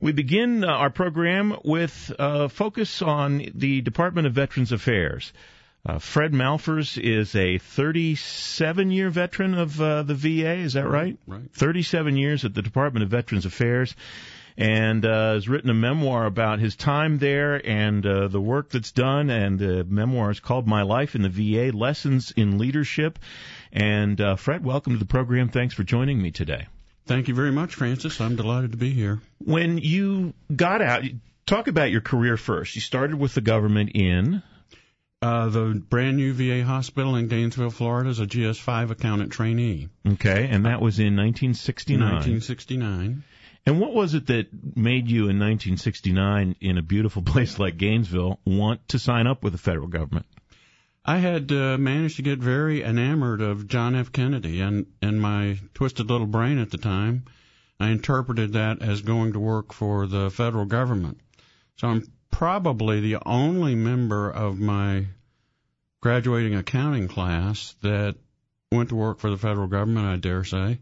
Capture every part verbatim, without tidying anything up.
We begin uh, our program with a focus on the Department of Veterans Affairs. Uh, Fred Malphurs is a thirty-seven-year veteran of uh, the V A, is that right? Right. thirty-seven years at the Department of Veterans Affairs, and uh, has written a memoir about his time there and uh, the work that's done, and the memoir is called My Life in the V A, Lessons in Leadership. And uh, Fred, welcome to the program. Thanks for joining me today. Thank you very much, Francis. I'm delighted to be here. When you got out, talk about your career first. You started with the government in... Uh, the brand new V A hospital in Gainesville, Florida, as a G S five accountant trainee. Okay, and that was in nineteen sixty-nine. nineteen sixty-nine. And what was it that made you in nineteen sixty-nine, in a beautiful place like Gainesville, want to sign up with the federal government? I had uh, managed to get very enamored of John F. Kennedy, and in my twisted little brain at the time, I interpreted that as going to work for the federal government. So I'm probably the only member of my graduating accounting class that went to work for the federal government, I dare say.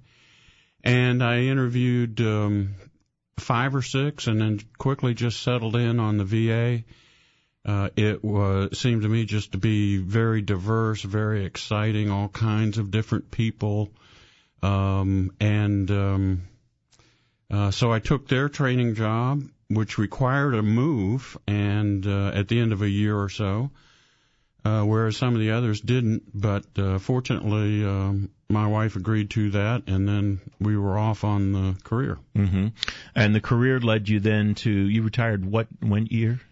And I interviewed um, five or six and then quickly just settled in on the V A. Uh, it was, seemed to me just to be very diverse, very exciting, all kinds of different people. Um, and um, uh, so I took their training job, which required a move, and uh, at the end of a year or so, uh, whereas some of the others didn't. But uh, fortunately, um, my wife agreed to that, and then we were off on the career. Mm-hmm. And the career led you then to, you retired what, when year?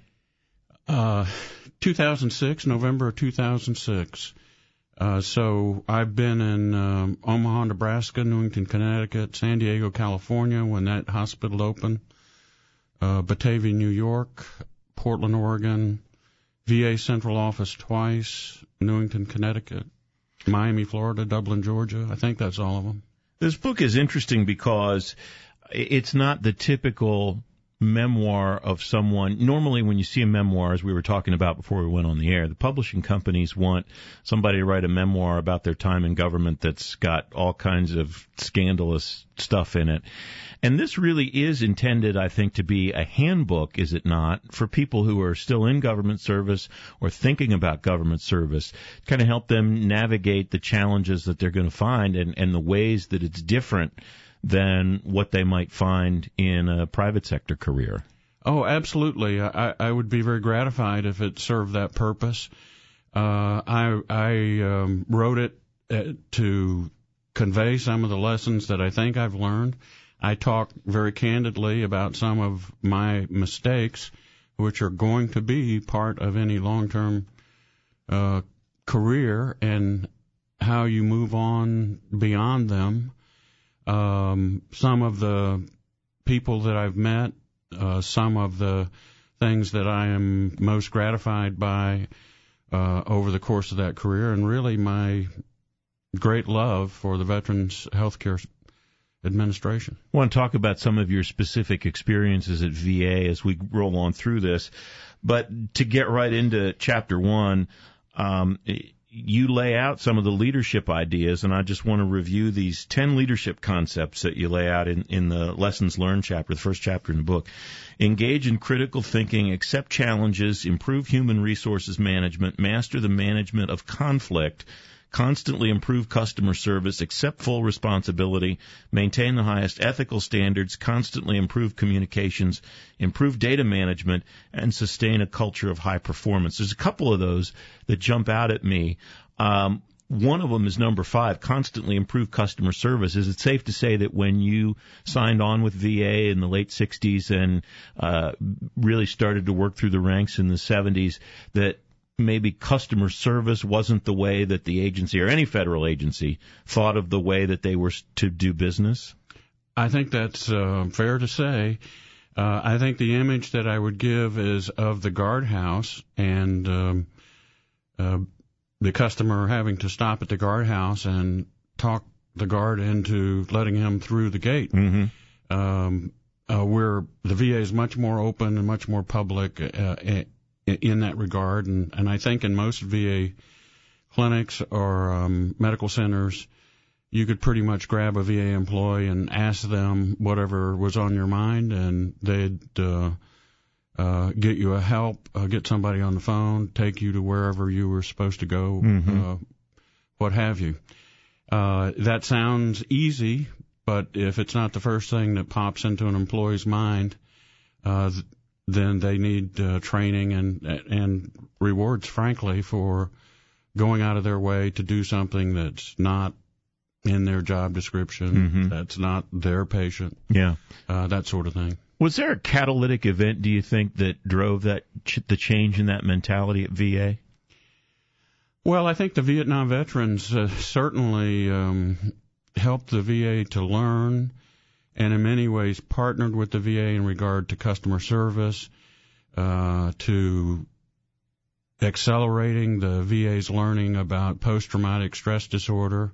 Uh, two thousand six, November of two thousand six. Uh, so I've been in um, Omaha, Nebraska, Newington, Connecticut, San Diego, California, when that hospital opened. Uh, Batavia, New York, Portland, Oregon, V A central office twice, Newington, Connecticut, Miami, Florida, Dublin, Georgia. I think that's all of them. This book is interesting because it's not the typical memoir of someone. Normally when you see a memoir, as we were talking about before we went on the air, the publishing companies want somebody to write a memoir about their time in government that's got all kinds of scandalous stuff in it. And this really is intended, I think, to be a handbook, is it not, for people who are still in government service or thinking about government service, kind of help them navigate the challenges that they're going to find and, and the ways that it's different than what they might find in a private sector career. Oh, absolutely. I, I would be very gratified if it served that purpose. Uh, I, I um, wrote it uh, to convey some of the lessons that I think I've learned. I talk very candidly about some of my mistakes, which are going to be part of any long-term uh, career, and how you move on beyond them. Um, some of the people that I've met, uh, some of the things that I am most gratified by uh, over the course of that career, and really my great love for the Veterans Healthcare Administration. I want to talk about some of your specific experiences at V A as we roll on through this. But to get right into chapter one, um, you lay out some of the leadership ideas, and I just want to review these ten leadership concepts that you lay out in, in the Lessons Learned chapter, the first chapter in the book. Engage in critical thinking, accept challenges, improve human resources management, master the management of conflict, constantly improve customer service, accept full responsibility, maintain the highest ethical standards, constantly improve communications, improve data management, and sustain a culture of high performance. There's a couple of those that jump out at me. Um, one of them is number five, constantly improve customer service. Is it safe to say that when you signed on with V A in the late sixties and uh, really started to work through the ranks in the seventies, that maybe customer service wasn't the way that the agency or any federal agency thought of the way that they were to do business? I think that's uh, fair to say. Uh, I think the image that I would give is of the guardhouse and um, uh, the customer having to stop at the guardhouse and talk the guard into letting him through the gate. Mm-hmm. Um, uh, where the V A is much more open and much more public uh, in that regard, and, and I think in most V A clinics or um, medical centers, you could pretty much grab a V A employee and ask them whatever was on your mind, and they'd uh, uh, get you a help, uh, get somebody on the phone, take you to wherever you were supposed to go, mm-hmm. uh, what have you. Uh, that sounds easy, but if it's not the first thing that pops into an employee's mind, uh, th- then they need uh, training and and rewards, frankly, for going out of their way to do something that's not in their job description, mm-hmm. that's not their patient, yeah, uh, that sort of thing. Was there a catalytic event, do you think, that drove that ch- the change in that mentality at V A? Well, I think the Vietnam veterans uh, certainly um, helped the V A to learn, and in many ways partnered with the V A in regard to customer service, uh, to accelerating the V A's learning about post-traumatic stress disorder.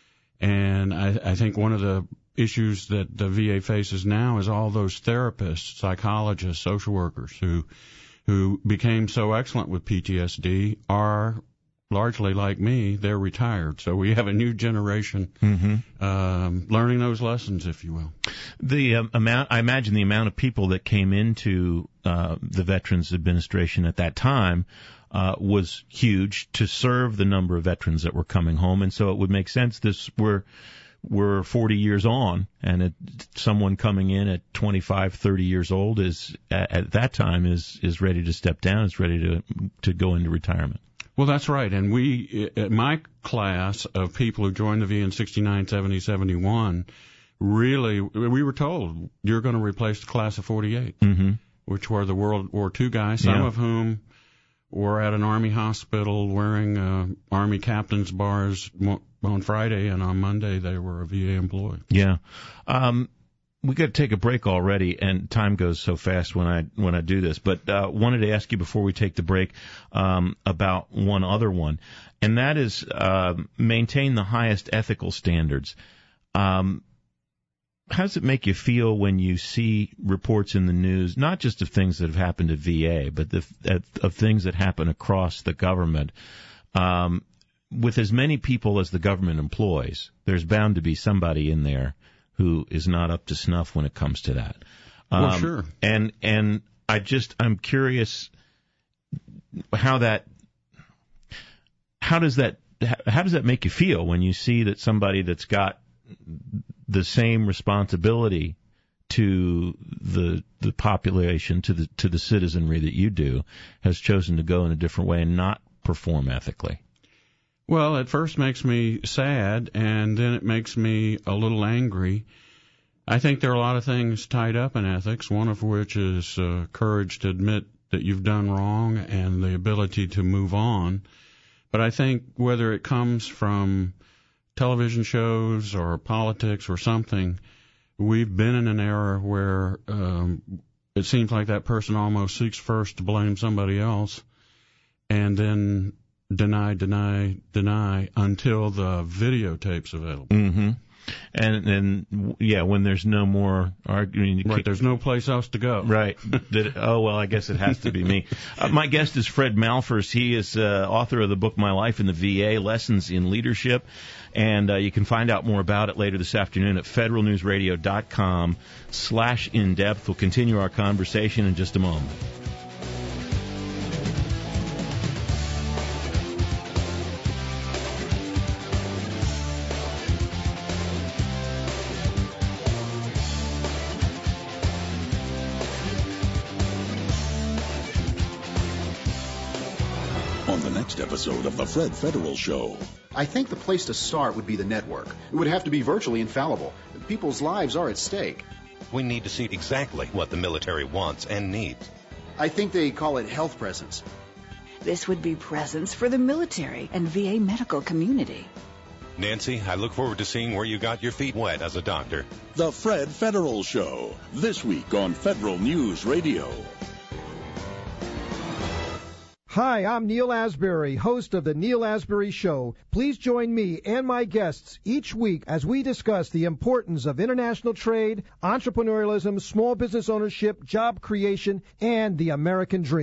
And I, I think one of the issues that the V A faces now is all those therapists, psychologists, social workers who who became so excellent with P T S D are largely like me, they're retired. So we have a new generation mm-hmm. um, learning those lessons, if you will. The um, amount, I imagine the amount of people that came into uh, the Veterans Administration at that time uh, was huge to serve the number of veterans that were coming home. And so it would make sense this we're we're forty years on, and it, someone coming in at twenty-five, thirty years old is at, at that time is is ready to step down, is ready to to go into retirement. Well, that's right. And we, my class of people who joined the V A in sixty-nine, seventy, seventy-one, really, we were told, you're going to replace the class of forty-eight, mm-hmm. which were the World War Two guys, some yeah. of whom were at an Army hospital wearing uh, Army captain's bars on Friday, and on Monday they were a V A employee. Yeah. Um, we got to take a break already, and time goes so fast when I when I do this. But uh, wanted to ask you before we take the break um, about one other one, and that is uh, maintain the highest ethical standards. Um, how does it make you feel when you see reports in the news, not just of things that have happened at V A, but the, of, of things that happen across the government? Um, with as many people as the government employs, there's bound to be somebody in there who is not up to snuff when it comes to that. Um, well, sure. And and I just I'm curious how that how does that how does that make you feel when you see that somebody that's got the same responsibility to the the population, to the to the citizenry that you do, has chosen to go in a different way and not perform ethically? Well, it first makes me sad, and then it makes me a little angry. I think there are a lot of things tied up in ethics, one of which is uh, courage to admit that you've done wrong and the ability to move on. But I think whether it comes from television shows or politics or something, we've been in an era where um, it seems like that person almost seeks first to blame somebody else, and then deny, deny, deny until the videotape's available. Mm-hmm. And and yeah, when there's no more arguing, right? There's no place else to go. Right. That, oh well, I guess it has to be me. Uh, my guest is Fred Malphurs. He is uh, author of the book My Life in the V A: Lessons in Leadership, and uh, you can find out more about it later this afternoon at federal news radio dot com slash in depth. We'll continue our conversation in just a moment. Episode of the Fred Federal Show. I think the place to start would be the network. It would have to be virtually infallible. People's lives are at stake. We need to see exactly what the military wants and needs. I think they call it health presence. This would be presence for the military and V A medical community. Nancy, I look forward to seeing where you got your feet wet as a doctor. The Fred Federal Show, this week on Federal News Radio. Hi, I'm Neil Asbury, host of The Neil Asbury Show. Please join me and my guests each week as we discuss the importance of international trade, entrepreneurialism, small business ownership, job creation, and the American dream.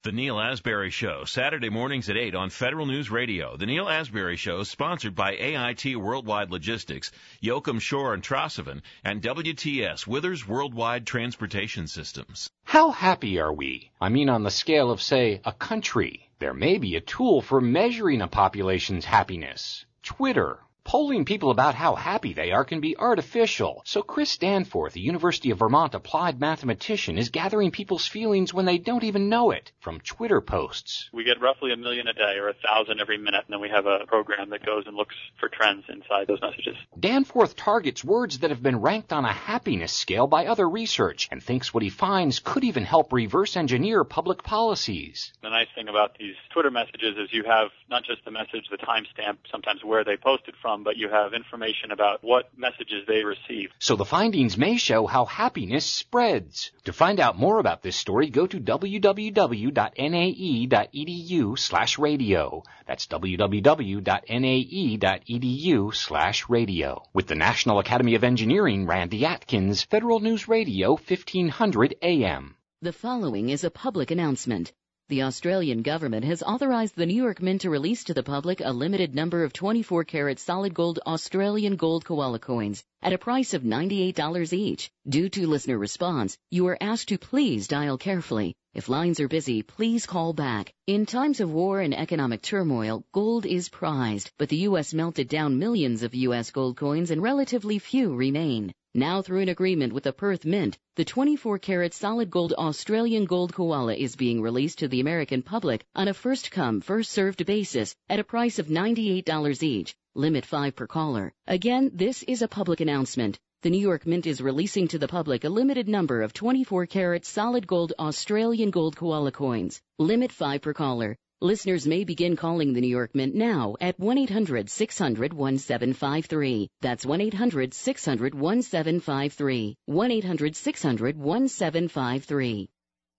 The Neil Asbury Show, Saturday mornings at eight on Federal News Radio. The Neil Asbury Show is sponsored by A I T Worldwide Logistics, Yoakum Shore and Trosevin, and W T S, Withers Worldwide Transportation Systems. How happy are we? I mean on the scale of, say, a country. There may be a tool for measuring a population's happiness. Twitter. Polling people about how happy they are can be artificial. So Chris Danforth, a University of Vermont applied mathematician, is gathering people's feelings when they don't even know it from Twitter posts. We get roughly a million a day or a thousand every minute, and then we have a program that goes and looks for trends inside those messages. Danforth targets words that have been ranked on a happiness scale by other research and thinks what he finds could even help reverse engineer public policies. The nice thing about these Twitter messages is you have not just the message, the timestamp, sometimes where they posted from, but you have information about what messages they receive. So the findings may show how happiness spreads. To find out more about this story, go to w w w dot n a e dot e d u slash radio. That's w w w dot n a e dot e d u slash radio. With the National Academy of Engineering, Randy Atkins, Federal News Radio, fifteen hundred A M. The following is a public announcement. The Australian government has authorized the New York Mint to release to the public a limited number of twenty-four karat solid gold Australian gold koala coins at a price of ninety-eight dollars each. Due to listener response, you are asked to please dial carefully. If lines are busy, please call back. In times of war and economic turmoil, gold is prized, but the U S melted down millions of U S gold coins and relatively few remain. Now, through an agreement with the Perth Mint, the twenty-four karat solid gold Australian gold koala is being released to the American public on a first-come, first-served basis at a price of ninety-eight dollars each, limit five per caller. Again, this is a public announcement. The New York Mint is releasing to the public a limited number of twenty-four karat solid gold Australian gold koala coins, limit five per caller. Listeners may begin calling the New York Mint now at one eight hundred six hundred seventeen fifty-three. That's one eight hundred six hundred seventeen fifty-three. one eight hundred six hundred seventeen fifty-three.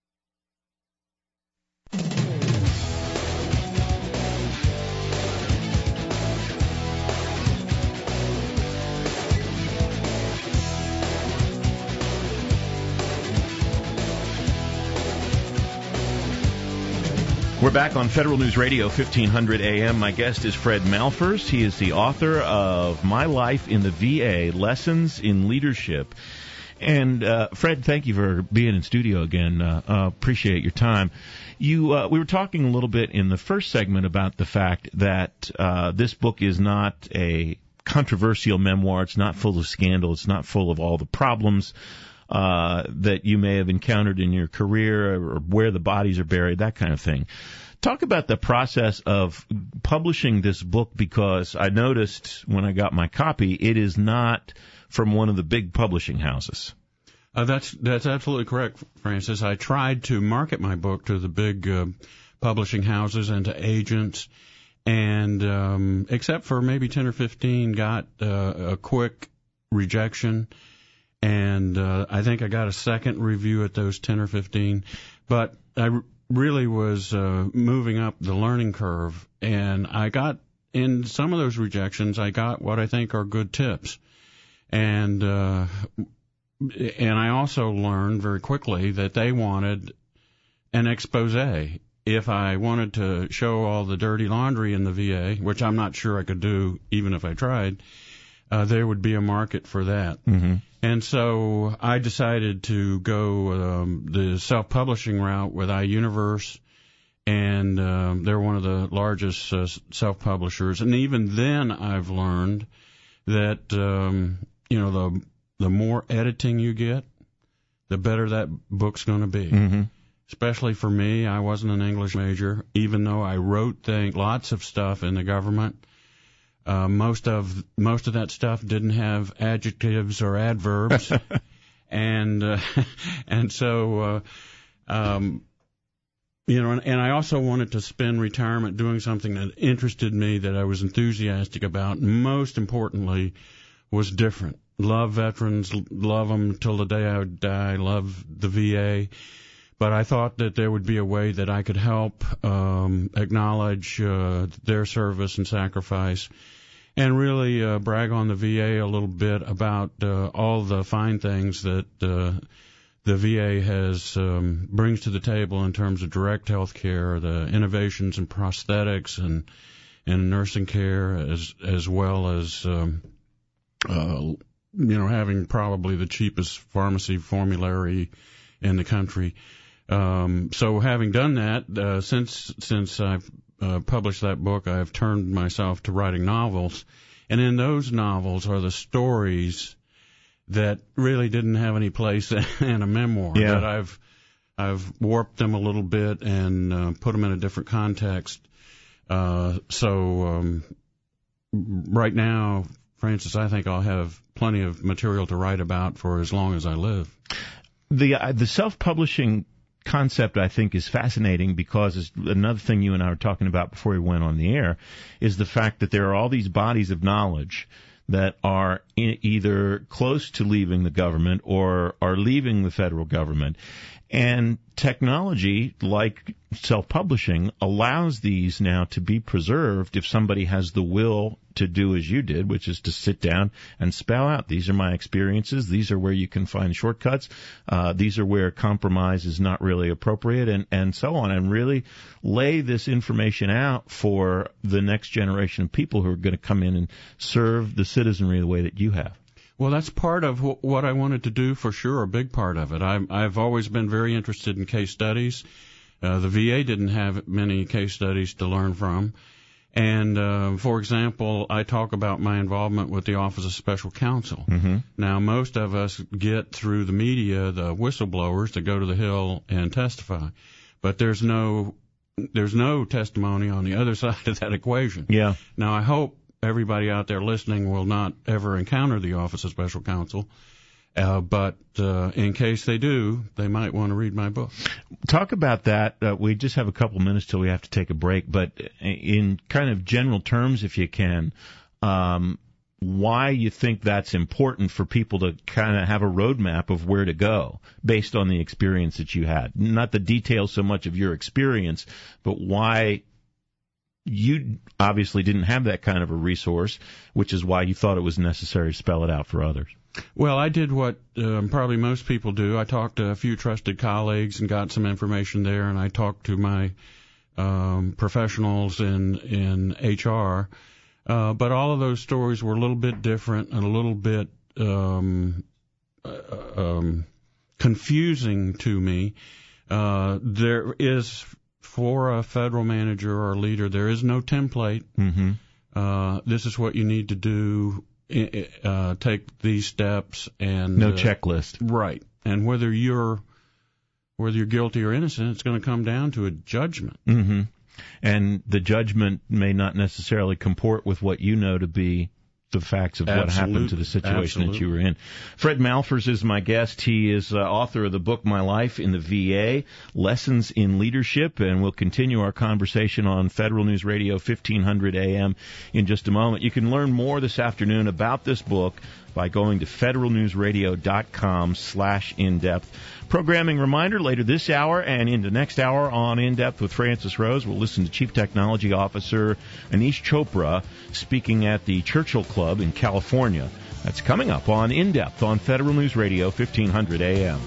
We're back on Federal News Radio, fifteen hundred A M. My guest is Fred Malphurs. He is the author of My Life in the V A, Lessons in Leadership. And, uh, Fred, thank you for being in studio again. Uh, uh, appreciate your time. You, uh, we were talking a little bit in the first segment about the fact that uh, this book is not a controversial memoir. It's not full of scandal. It's not full of all the problems Uh, that you may have encountered in your career, or where the bodies are buried, that kind of thing. Talk about the process of publishing this book, because I noticed when I got my copy, it is not from one of the big publishing houses. Uh, that's that's absolutely correct, Francis. I tried to market my book to the big uh, publishing houses and to agents, and um, except for maybe ten or fifteen, got uh, a quick rejection. And uh, I think I got a second review at those ten or fifteen. But I r- really was uh, moving up the learning curve. And I got, in some of those rejections, I got what I think are good tips. And uh, and I also learned very quickly that they wanted an expose. If I wanted to show all the dirty laundry in the V A, which I'm not sure I could do even if I tried, uh, there would be a market for that. Mm-hmm. And so I decided to go um, the self-publishing route with iUniverse, and um, they're one of the largest uh, self-publishers. And even then, I've learned that um, you know the the more editing you get, the better that book's going to be. Mm-hmm. Especially for me, I wasn't an English major, even though I wrote things, lots of stuff in the government. Uh, most of most of that stuff didn't have adjectives or adverbs, and uh, and so uh, um, you know, and, and I also wanted to spend retirement doing something that interested me, that I was enthusiastic about. Most importantly, was different. Love veterans, love them till the day I would die. Love the V A. But I thought that there would be a way that I could help um, acknowledge uh, their service and sacrifice, and really uh, brag on the V A a little bit about uh, all the fine things that uh, the V A has um, brings to the table in terms of direct health care, the innovations in prosthetics and and nursing care, as as well as um, uh, you know, having probably the cheapest pharmacy formulary in the country. Um, so having done that, uh, since since I've uh, published that book, I've turned myself to writing novels, and in those novels are the stories that really didn't have any place in a memoir. Yeah. But I've I've warped them a little bit and uh, put them in a different context. Uh, so um, right now, Francis, I think I'll have plenty of material to write about for as long as I live. The uh, the self-publishing concept, I think, is fascinating because it's another thing you and I were talking about before we went on the air is the fact that there are all these bodies of knowledge that are in either close to leaving the government or are leaving the federal government. And technology, like self-publishing, allows these now to be preserved if somebody has the will to do as you did, which is to sit down and spell out, these are my experiences, these are where you can find shortcuts, uh, these are where compromise is not really appropriate, and, and so on, and really lay this information out for the next generation of people who are going to come in and serve the citizenry the way that you have. Well, that's part of wh- what I wanted to do for sure, a big part of it. I'm, I've always been very interested in case studies. Uh, the V A didn't have many case studies to learn from. And, uh, for example, I talk about my involvement with the Office of Special Counsel. Mm-hmm. Now, most of us get through the media the whistleblowers that go to the Hill and testify. But there's no there's no testimony on the other side of that equation. Yeah. Now, I hope everybody out there listening will not ever encounter the Office of Special Counsel. Uh, but uh, in case they do, they might want to read my book. Talk about that. Uh, we just have a couple minutes till we have to take a break. But in kind of general terms, if you can, um, why you think that's important for people to kind of have a roadmap of where to go based on the experience that you had. Not the details so much of your experience, but why you obviously didn't have that kind of a resource, which is why you thought it was necessary to spell it out for others. Well, I did what um, probably most people do. I talked to a few trusted colleagues and got some information there, and I talked to my um, professionals in in H R. Uh, but all of those stories were a little bit different and a little bit um, uh, um, confusing to me. Uh, there is, for a federal manager or leader, there is no template. Mm-hmm. Uh, this is what you need to do. Uh, take these steps and no uh, checklist. Right. And whether you're whether you're guilty or innocent, it's going to come down to a judgment. Mm-hmm. And the judgment may not necessarily comport with what you know to be the facts of what Absolute. happened to the situation Absolute. that you were in. Fred Malphurs is my guest. He is uh, author of the book My Life in the V A, Lessons in Leadership, and we'll continue our conversation on Federal News Radio fifteen hundred A M in just a moment. You can learn more this afternoon about this book by going to federalnewsradio.com slash in-depth. Programming reminder, later this hour and into next hour on In-Depth with Francis Rose, we'll listen to Chief Technology Officer Anish Chopra speaking at the Churchill Club in California. That's coming up on In-Depth on Federal News Radio fifteen hundred A M.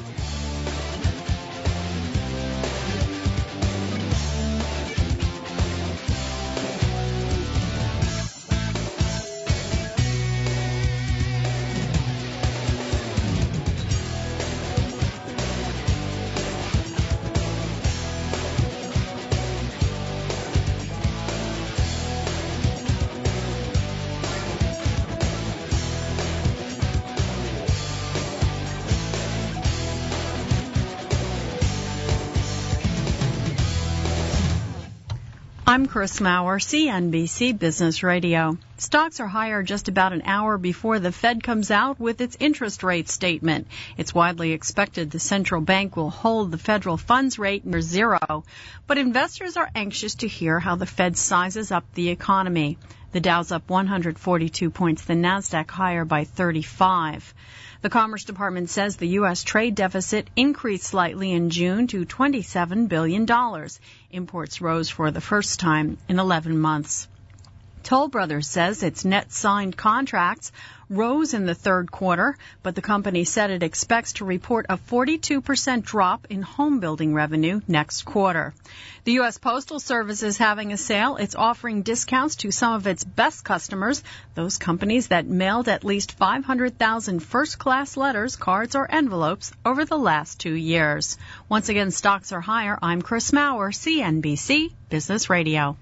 I'm Chris Maurer, C N B C Business Radio. Stocks are higher just about an hour before the Fed comes out with its interest rate statement. It's widely expected the central bank will hold the federal funds rate near zero, but investors are anxious to hear how the Fed sizes up the economy. The Dow's up one hundred forty-two points, the Nasdaq higher by thirty-five. The Commerce Department says the U S trade deficit increased slightly in June to twenty-seven billion dollars. Imports rose for the first time in eleven months. Toll Brothers says its net signed contracts rose in the third quarter, but the company said it expects to report a forty-two percent drop in home building revenue next quarter. The U S Postal Service is having a sale. It's offering discounts to some of its best customers, those companies that mailed at least five hundred thousand first-class letters, cards, or envelopes over the last two years. Once again, stocks are higher. I'm Chris Maurer, C N B C Business Radio.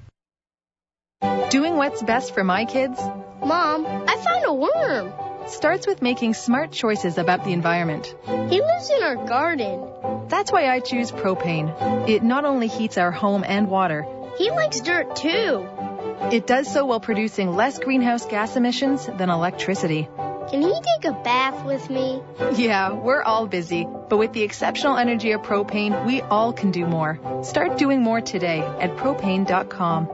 Doing what's best for my kids? Mom, I found a worm. Starts with making smart choices about the environment. He lives in our garden. That's why I choose propane. It not only heats our home and water. He likes dirt too. It does so while producing less greenhouse gas emissions than electricity. Can he take a bath with me? Yeah, we're all busy. But with the exceptional energy of propane, we all can do more. Start doing more today at propane dot com.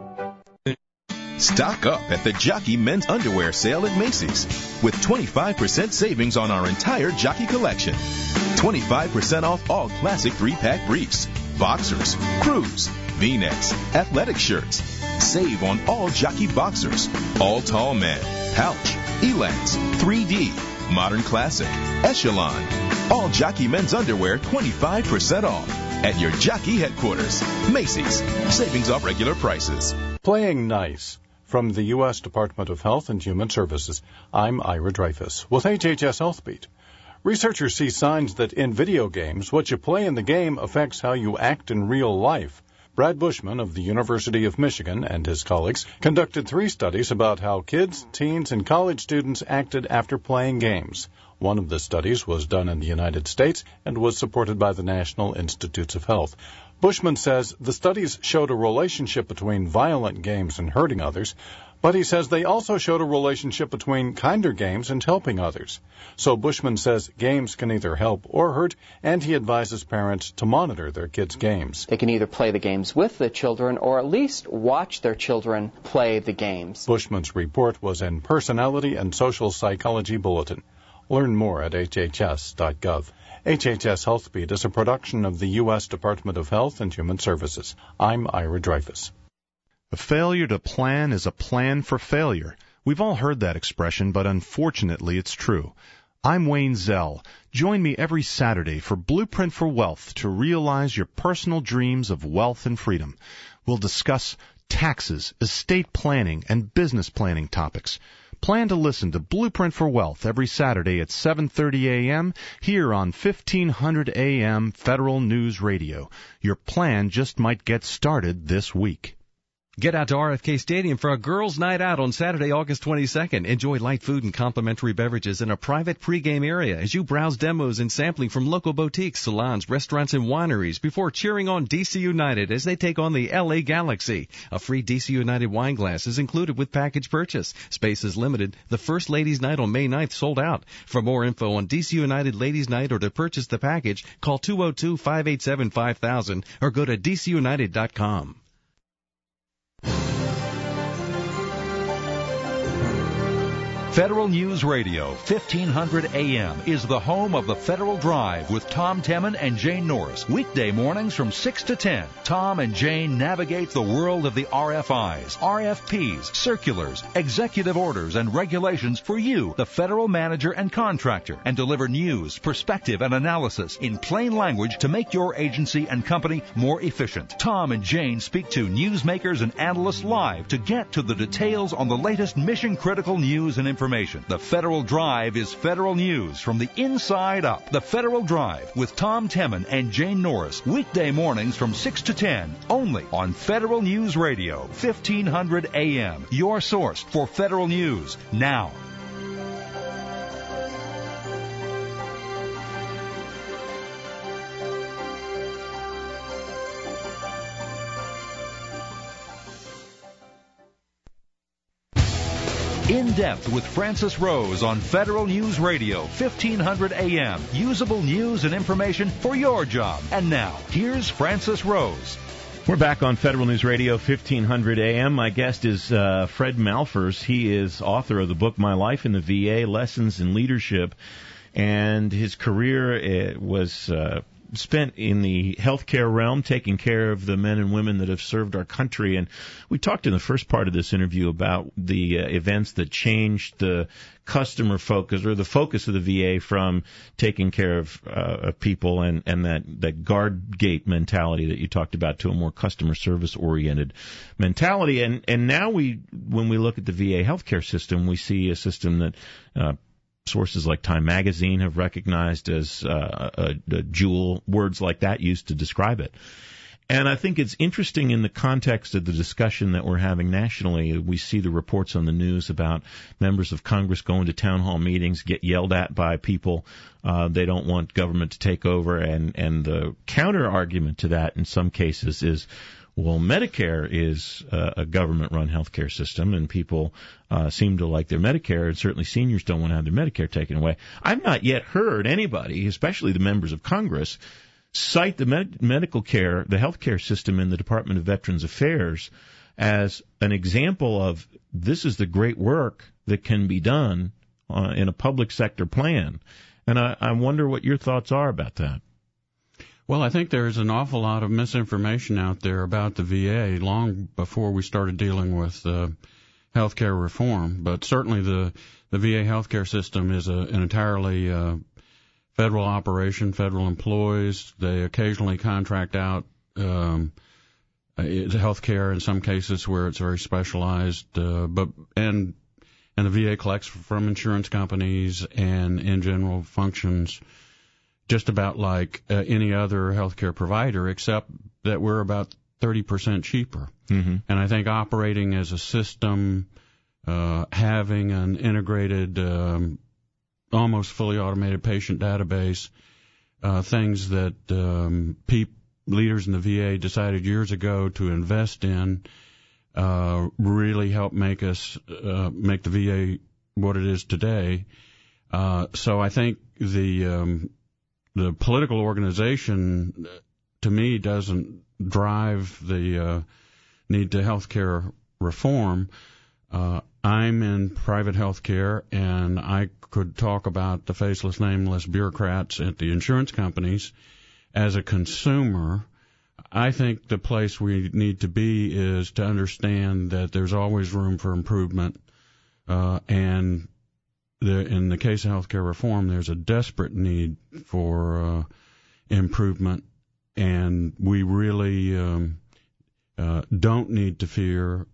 Stock up at the Jockey Men's Underwear Sale at Macy's with twenty-five percent savings on our entire Jockey collection. twenty-five percent off all classic three-pack briefs, boxers, crews, V-necks, athletic shirts. Save on all Jockey boxers, all tall men, pouch, Elance, three D, modern classic, echelon. All Jockey Men's Underwear twenty-five percent off at your Jockey headquarters. Macy's. Savings off regular prices. Playing nice. From the U S Department of Health and Human Services, I'm Ira Dreyfus with H H S Health Beat. Researchers see signs that in video games, what you play in the game affects how you act in real life. Brad Bushman of the University of Michigan and his colleagues conducted three studies about how kids, teens, and college students acted after playing games. One of the studies was done in the United States and was supported by the National Institutes of Health. Bushman says the studies showed a relationship between violent games and hurting others, but he says they also showed a relationship between kinder games and helping others. So Bushman says games can either help or hurt, and he advises parents to monitor their kids' games. They can either play the games with the children or at least watch their children play the games. Bushman's report was in Personality and Social Psychology Bulletin. Learn more at H H S dot gov. H H S Health Beat is a production of the U S Department of Health and Human Services. I'm Ira Dreyfus. A failure to plan is a plan for failure. We've all heard that expression, but unfortunately it's true. I'm Wayne Zell. Join me every Saturday for Blueprint for Wealth to realize your personal dreams of wealth and freedom. We'll discuss taxes, estate planning, and business planning topics. Plan to listen to Blueprint for Wealth every Saturday at seven thirty a.m. here on fifteen hundred A M Federal News Radio. Your plan just might get started this week. Get out to R F K Stadium for a girls' night out on Saturday, August twenty-second. Enjoy light food and complimentary beverages in a private pregame area as you browse demos and sampling from local boutiques, salons, restaurants, and wineries before cheering on D C United as they take on the L A Galaxy. A free D C United wine glass is included with package purchase. Space is limited. The first Ladies' Night on May ninth sold out. For more info on D C United Ladies' Night or to purchase the package, call two oh two, five eight seven, five thousand or go to d c united dot com. Federal News Radio, fifteen hundred A M, is the home of the Federal Drive with Tom Temin and Jane Norris. Weekday mornings from six to ten. Tom and Jane navigate the world of the R F Is, R F Ps, circulars, executive orders, and regulations for you, the federal manager and contractor, and deliver news, perspective, and analysis in plain language to make your agency and company more efficient. Tom and Jane speak to newsmakers and analysts live to get to the details on the latest mission-critical news and information. The Federal Drive is federal news from the inside up. The Federal Drive with Tom Temin and Jane Norris. Weekday mornings from six to ten. Only on Federal News Radio, fifteen hundred A M. Your source for federal news now. In Depth with Francis Rose on Federal News Radio, fifteen hundred A M. Usable news and information for your job. And now, here's Francis Rose. We're back on Federal News Radio, fifteen hundred A M. My guest is uh, Fred Malphurs. He is author of the book My Life in the V A, Lessons in Leadership. And his career uh, was uh, spent in the healthcare realm taking care of the men and women that have served our country. And we talked in the first part of this interview about the uh, events that changed the customer focus or the focus of the V A from taking care of, uh, of people and, and that, that guard gate mentality that you talked about to a more customer service oriented mentality. And, and now we, when we look at the V A healthcare system, we see a system that, uh, sources like Time Magazine have recognized as uh, a, a jewel, words like that used to describe it. And I think it's interesting in the context of the discussion that we're having nationally. We see the reports on the news about members of Congress going to town hall meetings, get yelled at by people. Uh, they don't want government to take over. And, and the counter argument to that in some cases is, well, Medicare is uh, a government-run healthcare system, and people uh, seem to like their Medicare, and certainly seniors don't want to have their Medicare taken away. I've not yet heard anybody, especially the members of Congress, cite the med- medical care, the healthcare system in the Department of Veterans Affairs as an example of this is the great work that can be done uh, in a public sector plan. And I, I wonder what your thoughts are about that. Well, I think there's an awful lot of misinformation out there about the V A long before we started dealing with uh, healthcare reform. But certainly the, the V A healthcare system is a, an entirely uh, federal operation, federal employees. They occasionally contract out um, healthcare in some cases where it's very specialized. Uh, but and and the V A collects from insurance companies and in general functions just about like uh, any other healthcare provider, except that we're about thirty percent cheaper. Mm-hmm. And I think operating as a system, uh, having an integrated, um, almost fully automated patient database, uh, things that um, pe- leaders in the V A decided years ago to invest in, uh, really help make us uh, make the V A what it is today. Uh, so I think the um, The political organization, to me, doesn't drive the uh, need to healthcare reform. Uh, I'm in private healthcare, and I could talk about the faceless, nameless bureaucrats at the insurance companies. As a consumer, I think the place we need to be is to understand that there's always room for improvement, uh, and The, in the case of healthcare reform, there's a desperate need for uh, improvement, and we really um, uh, don't need to fear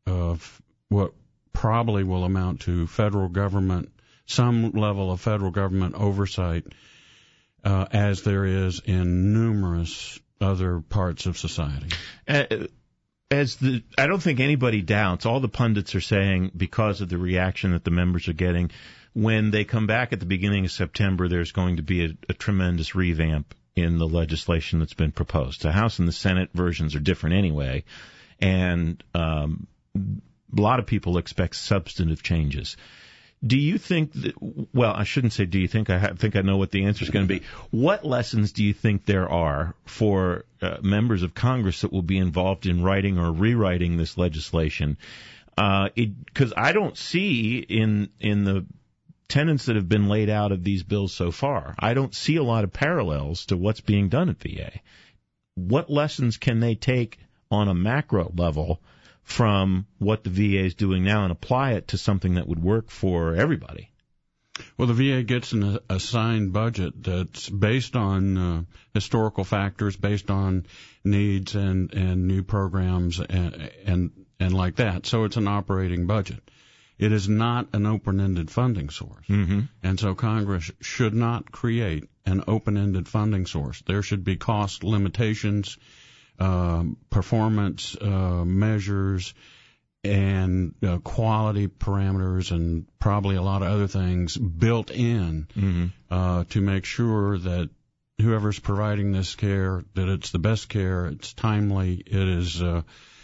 of what probably will amount to federal government, some level of federal government oversight, uh, as there is in numerous other parts of society. Uh, As the, I don't think anybody doubts, all the pundits are saying because of the reaction that the members are getting, when they come back at the beginning of September, there's going to be a, a tremendous revamp in the legislation that's been proposed. The House and the Senate versions are different anyway, and um, a lot of people expect substantive changes. Do you think that, well, I shouldn't say do you think, I ha- think I know what the answer is going to be. What lessons do you think there are for uh, members of Congress that will be involved in writing or rewriting this legislation? Because uh, I don't see in in the tenets that have been laid out of these bills so far, I don't see a lot of parallels to what's being done at V A. What lessons can they take on a macro level from what the V A is doing now and apply it to something that would work for everybody? Well, the V A gets an assigned budget that's based on uh, historical factors, based on needs and, and new programs and, and and like that. So it's an operating budget. It is not an open-ended funding source. Mm-hmm. And so Congress should not create an open-ended funding source. There should be cost limitations, um, performance uh, measures, and uh, quality parameters, and probably a lot of other things built in mm-hmm. uh, to make sure that whoever's providing this care, that it's the best care, it's timely, it is uh,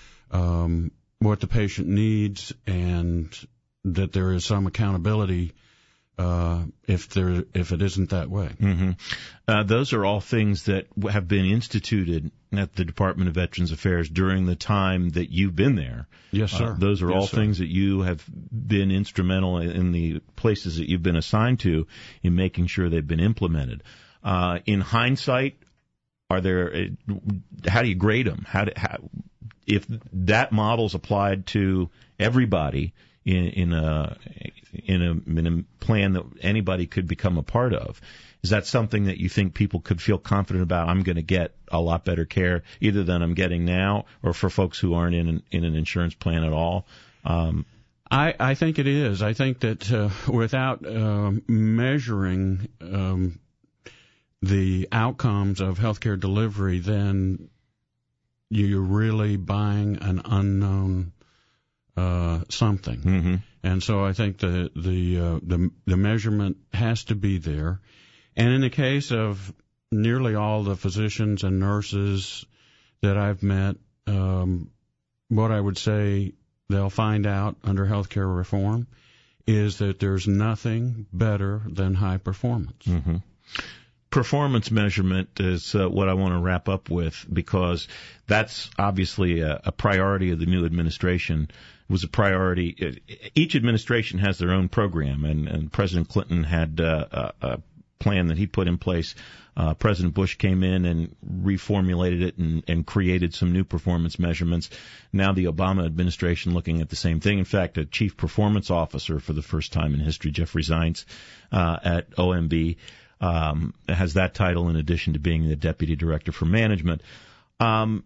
um, what the patient needs, and that there is some accountability uh, if there if it isn't that way. Mm-hmm. Uh, those are all things that have been instituted at the Department of Veterans Affairs during the time that you've been there. Yes, sir. Uh, those are yes, all sir. things that you have been instrumental in the places that you've been assigned to in making sure they've been implemented. Uh, in hindsight, are there? How do you grade them? How, do, how if that model's applied to everybody in, in a in a in a plan that anybody could become a part of? Is that something that you think people could feel confident about? I'm going to get a lot better care either than I'm getting now, or for folks who aren't in an, in an insurance plan at all. Um, I, I think it is. I think that uh, without uh, measuring um, the outcomes of healthcare delivery, then you're really buying an unknown uh, something. Mm-hmm. And so I think the the, uh, the the measurement has to be there. And in the case of nearly all the physicians and nurses that I've met, um, what I would say they'll find out under healthcare reform is that there's nothing better than high performance. Mm-hmm. Performance measurement is uh, what I want to wrap up with, because that's obviously a, a priority of the new administration. It was a priority. Each administration has their own program, and, and President Clinton had uh, a, a plan that he put in place. Uh, President Bush came in and reformulated it and, and created some new performance measurements. Now the Obama administration looking at the same thing. In fact, a chief performance officer for the first time in history, Jeffrey Zients, uh, at O M B, um, has that title in addition to being the deputy director for management. Um,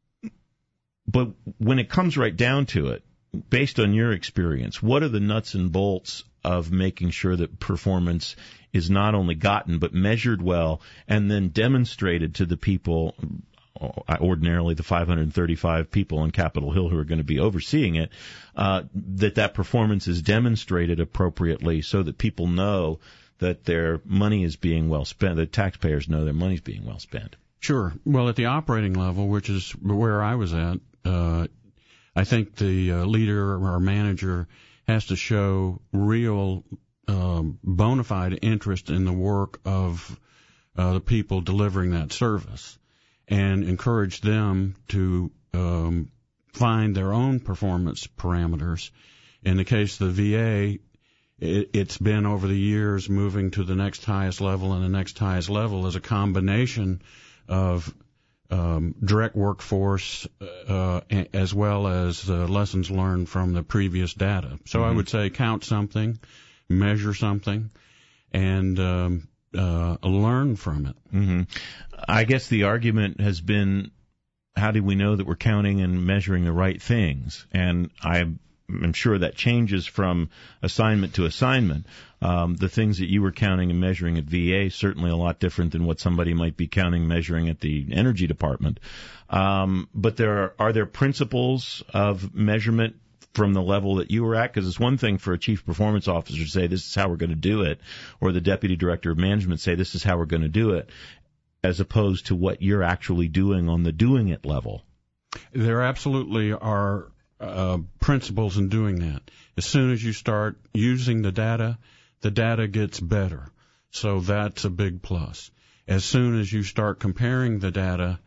but when it comes right down to it, based on your experience, what are the nuts and bolts of making sure that performance is not only gotten but measured well and then demonstrated to the people, ordinarily the five hundred thirty-five people on Capitol Hill who are going to be overseeing it, uh, that that performance is demonstrated appropriately so that people know that their money is being well spent, that taxpayers know their money is being well spent? Sure. Well, at the operating level, which is where I was at, uh, I think the uh, leader or manager has to show real um, bona fide interest in the work of uh, the people delivering that service, and encourage them to um, find their own performance parameters. In the case of the V A, it, it's been over the years moving to the next highest level, and the next highest level is a combination of Um, direct workforce, uh, as well as uh, lessons learned from the previous data. So mm-hmm. I would say count something, measure something, and um, uh, learn from it. Mm-hmm. I guess the argument has been, how do we know that we're counting and measuring the right things? And I'm I'm sure that changes from assignment to assignment. Um, the things that you were counting and measuring at V A certainly a lot different than what somebody might be counting and measuring at the Energy Department. Um, but there are, are there principles of measurement from the level that you were at? Because it's one thing for a chief performance officer to say this is how we're going to do it, or the deputy director of management say this is how we're going to do it, as opposed to what you're actually doing on the doing it level. There absolutely are Uh, principles in doing that. As soon as you start using the data, the data gets better. So that's a big plus. As soon as you start comparing the data,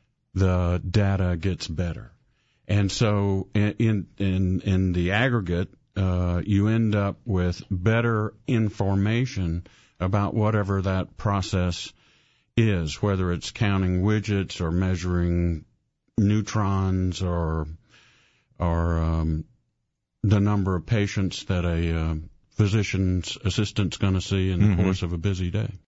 the data gets better. And so in in in the aggregate, uh, you end up with better information about whatever that process is, whether it's counting widgets or measuring neutrons or or um, the number of patients that a uh, physician's assistant's going to see in the mm-hmm. course of a busy day.